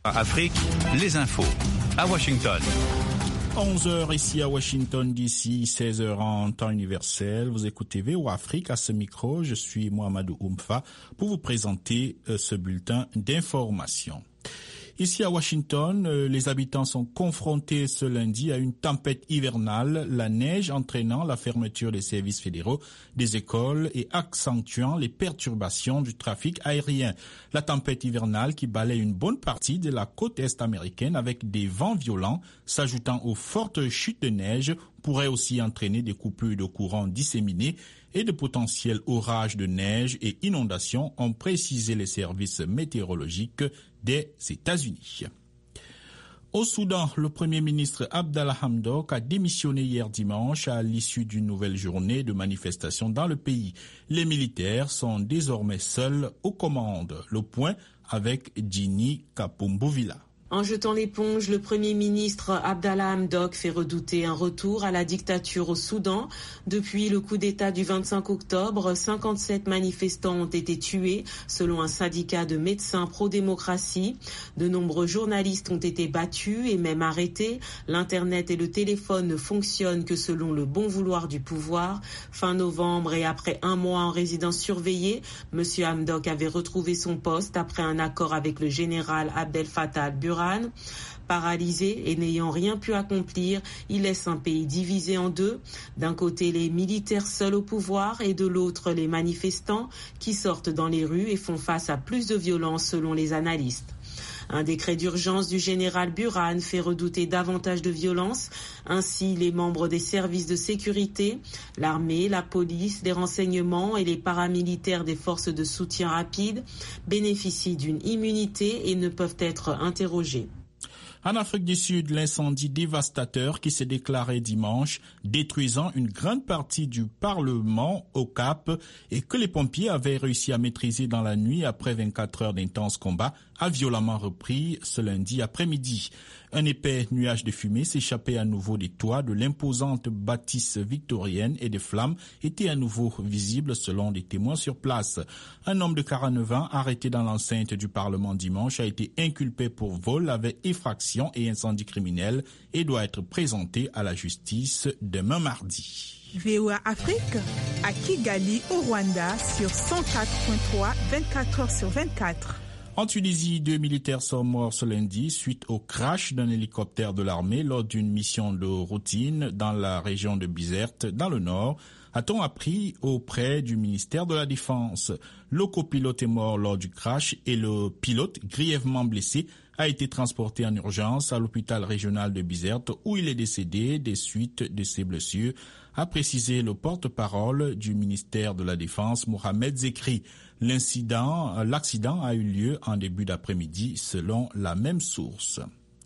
Afrique, les infos. À Washington. 11h ici à Washington DC, 16h en temps universel. Vous écoutez VOA Afrique à ce micro. Je suis Mohamedou Oumfa pour vous présenter ce bulletin d'information. Ici à Washington, les habitants sont confrontés ce lundi à une tempête hivernale, la neige entraînant la fermeture des services fédéraux, des écoles et accentuant les perturbations du trafic aérien. La tempête hivernale qui balaie une bonne partie de la côte est américaine avec des vents violents s'ajoutant aux fortes chutes de neige pourrait aussi entraîner des coupures de courant disséminées et de potentiels orages de neige et inondations, ont précisé les services météorologiques des États-Unis. Au Soudan, le Premier ministre Abdallah Hamdok a démissionné hier dimanche à l'issue d'une nouvelle journée de manifestations dans le pays. Les militaires sont désormais seuls aux commandes. Le point avec Djini Kapumbuvila. En jetant l'éponge, le Premier ministre Abdallah Hamdok fait redouter un retour à la dictature au Soudan. Depuis le coup d'État du 25 octobre, 57 manifestants ont été tués, selon un syndicat de médecins pro-démocratie. De nombreux journalistes ont été battus et même arrêtés. L'Internet et le téléphone ne fonctionnent que selon le bon vouloir du pouvoir. Fin novembre et après un mois en résidence surveillée, M. Hamdok avait retrouvé son poste après un accord avec le général Abdel Fattah al-Burhan. Paralysé et n'ayant rien pu accomplir, il laisse un pays divisé en deux. D'un côté, les militaires seuls au pouvoir et de l'autre, les manifestants qui sortent dans les rues et font face à plus de violence selon les analystes. Un décret d'urgence du général Burhan fait redouter davantage de violence. Ainsi, les membres des services de sécurité, l'armée, la police, les renseignements et les paramilitaires des forces de soutien rapide bénéficient d'une immunité et ne peuvent être interrogés. En Afrique du Sud, l'incendie dévastateur qui s'est déclaré dimanche, détruisant une grande partie du Parlement au Cap et que les pompiers avaient réussi à maîtriser dans la nuit après 24 heures d'intenses combats, a violemment repris ce lundi après-midi. Un épais nuage de fumée s'échappait à nouveau des toits de l'imposante bâtisse victorienne et des flammes étaient à nouveau visibles selon des témoins sur place. Un homme de 49 ans arrêté dans l'enceinte du Parlement dimanche a été inculpé pour vol avec effraction et incendie criminel et doit être présenté à la justice demain mardi. VOA Afrique à Kigali au Rwanda sur 104.3 24 heures sur 24. En Tunisie, 2 militaires sont morts ce lundi suite au crash d'un hélicoptère de l'armée lors d'une mission de routine dans la région de Bizerte, dans le nord, a-t-on appris auprès du ministère de la Défense. Le copilote est mort lors du crash et le pilote, grièvement blessé, a été transporté en urgence à l'hôpital régional de Bizerte où il est décédé des suites de ses blessures, a précisé le porte-parole du ministère de la Défense, Mohamed Zekri. L'accident a eu lieu en début d'après-midi selon la même source.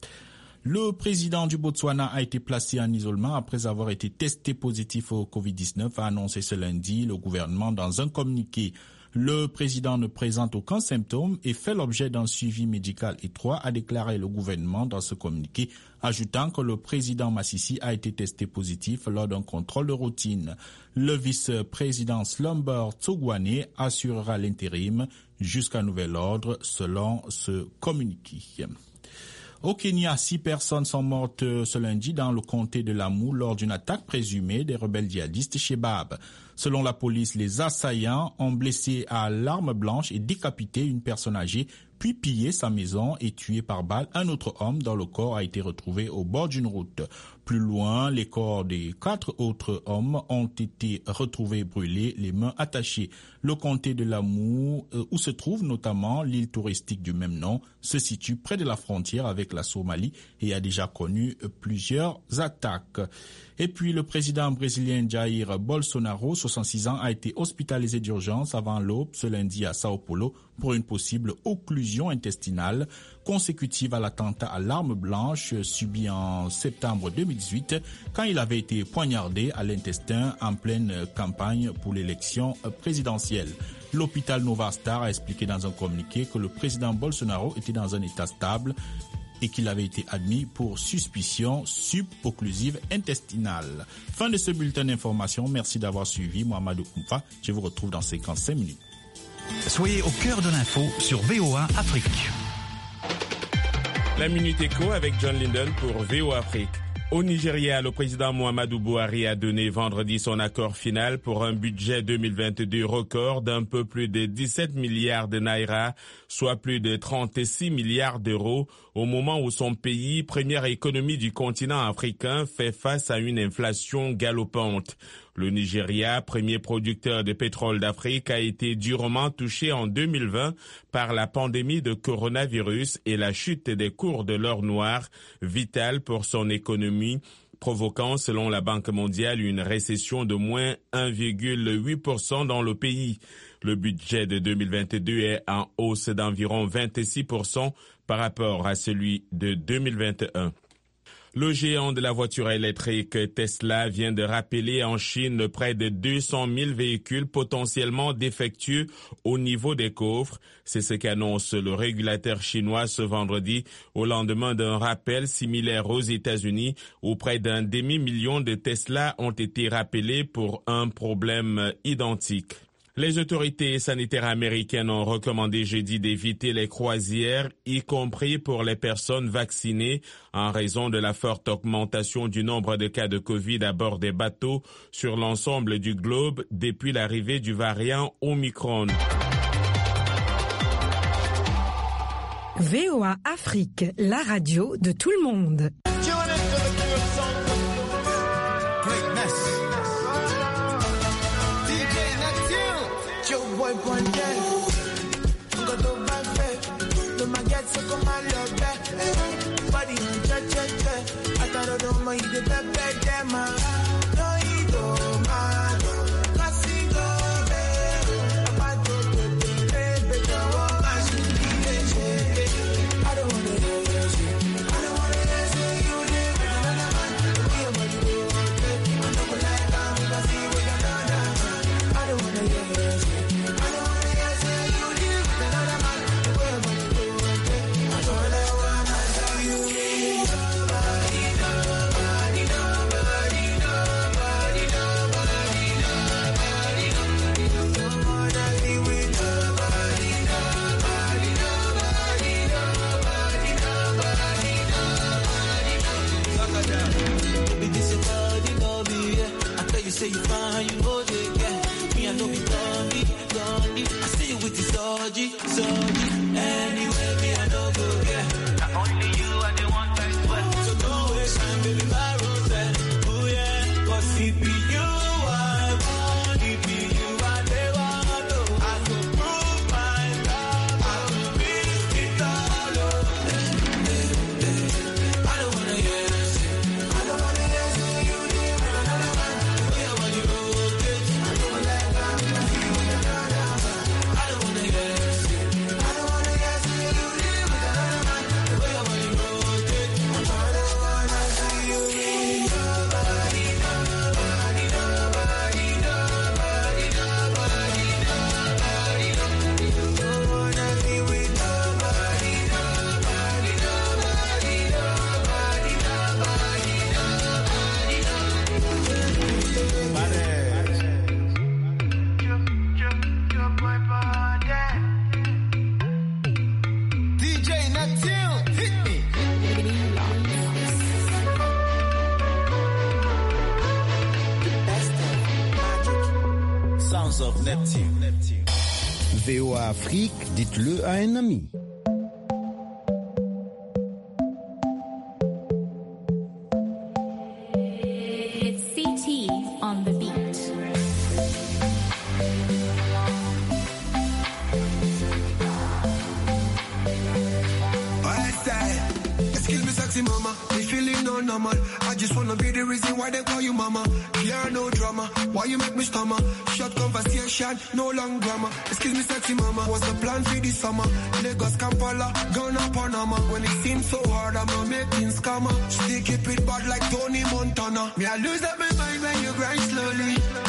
Le président du Botswana a été placé en isolement après avoir été testé positif au Covid-19, a annoncé ce lundi le gouvernement dans un communiqué. Le président ne présente aucun symptôme et fait l'objet d'un suivi médical étroit, a déclaré le gouvernement dans ce communiqué, ajoutant que le président Massissi a été testé positif lors d'un contrôle de routine. Le vice-président Slumber Tsogwane assurera l'intérim jusqu'à nouvel ordre selon ce communiqué. Au Kenya, 6 personnes sont mortes ce lundi dans le comté de Lamu lors d'une attaque présumée des rebelles djihadistes Shebab. Selon la police, les assaillants ont blessé à l'arme blanche et décapité une personne âgée, puis pillé sa maison et tué par balle un autre homme dont le corps a été retrouvé au bord d'une route. Plus loin, les corps des 4 autres hommes ont été retrouvés brûlés, les mains attachées. Le comté de Lamu, où se trouve notamment l'île touristique du même nom, se situe près de la frontière avec la Somalie et a déjà connu plusieurs attaques. Et puis le président brésilien Jair Bolsonaro, 66 ans, a été hospitalisé d'urgence avant l'aube ce lundi à Sao Paulo pour une possible occlusion intestinale consécutive à l'attentat à l'arme blanche subi en septembre 2018 quand il avait été poignardé à l'intestin en pleine campagne pour l'élection présidentielle. L'hôpital Nova Star a expliqué dans un communiqué que le président Bolsonaro était dans un état stable et qu'il avait été admis pour suspicion subocclusive intestinale. Fin de ce bulletin d'information. Merci d'avoir suivi. Mohamedou Oumfa. Je vous retrouve dans 55 minutes. Soyez au cœur de l'info sur VOA Afrique. La Minute Éco avec John Linden pour VOA Afrique. Au Nigeria, le président Muhammadu Buhari a donné vendredi son accord final pour un budget 2022 record d'un peu plus de 17 milliards de naira, soit plus de 36 milliards d'euros, au moment où son pays, première économie du continent africain, fait face à une inflation galopante. Le Nigeria, premier producteur de pétrole d'Afrique, a été durement touché en 2020 par la pandémie de coronavirus et la chute des cours de l'or noir, vitale pour son économie, provoquant, selon la Banque mondiale, une récession de moins 1,8% dans le pays. Le budget de 2022 est en hausse d'environ 26% par rapport à celui de 2021. Le géant de la voiture électrique Tesla vient de rappeler en Chine près de 200 000 véhicules potentiellement défectueux au niveau des coffres. C'est ce qu'annonce le régulateur chinois ce vendredi au lendemain d'un rappel similaire aux États-Unis où près d'un demi-million de Tesla ont été rappelés pour un problème identique. Les autorités sanitaires américaines ont recommandé jeudi d'éviter les croisières, y compris pour les personnes vaccinées, en raison de la forte augmentation du nombre de cas de Covid à bord des bateaux sur l'ensemble du globe depuis l'arrivée du variant Omicron. VOA Afrique, la radio de tout le monde. Say you fine, you go there, yeah. Me, I know be done. I see you with the soji. Anyway, me, I know go, yeah. Not only you, I the one time well. So don't waste time, baby, my rose. Oh, yeah. Cause it be you, I want. It be you, I never want to. I go prove my love. I will risk it all, oh. I don't wanna hear this. I don't wanna hear this. You did, of Neptune. VOA Afrique, dites-le à un ami. It's CT on the beat. Excuse me, sexy mama, me feeling no normal. I just wanna be the reason why they call you mama. Clear no drama, why you make me stammer? Short conversation, no long grammar. Excuse me, sexy mama, what's the plan for this summer? Lagos, Kampala, Ghana, Panama. When it seems so hard, I'm not making scammer. Still keep it bad like Tony Montana. Me, I lose up my mind when you grind slowly.